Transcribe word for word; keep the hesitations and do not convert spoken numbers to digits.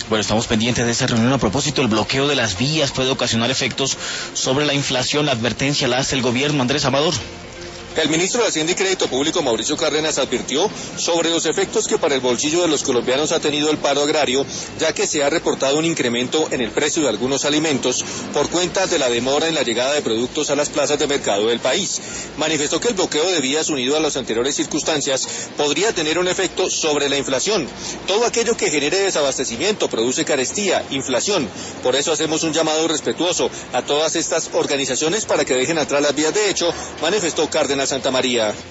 Bueno, estamos pendientes de esa reunión. A propósito, el bloqueo de las vías puede ocasionar efectos sobre la inflación. La advertencia la hace el gobierno. Andrés Amador. El ministro de Hacienda y Crédito Público, Mauricio Cárdenas, advirtió sobre los efectos que para el bolsillo de los colombianos ha tenido el paro agrario, ya que se ha reportado un incremento en el precio de algunos alimentos por cuenta de la demora en la llegada de productos a las plazas de mercado del país. Manifestó que el bloqueo de vías unido a las anteriores circunstancias podría tener un efecto sobre la inflación. Todo aquello que genere desabastecimiento produce carestía, inflación. Por eso hacemos un llamado respetuoso a todas estas organizaciones para que dejen atrás las vías de hecho, manifestó Cárdenas Santa María.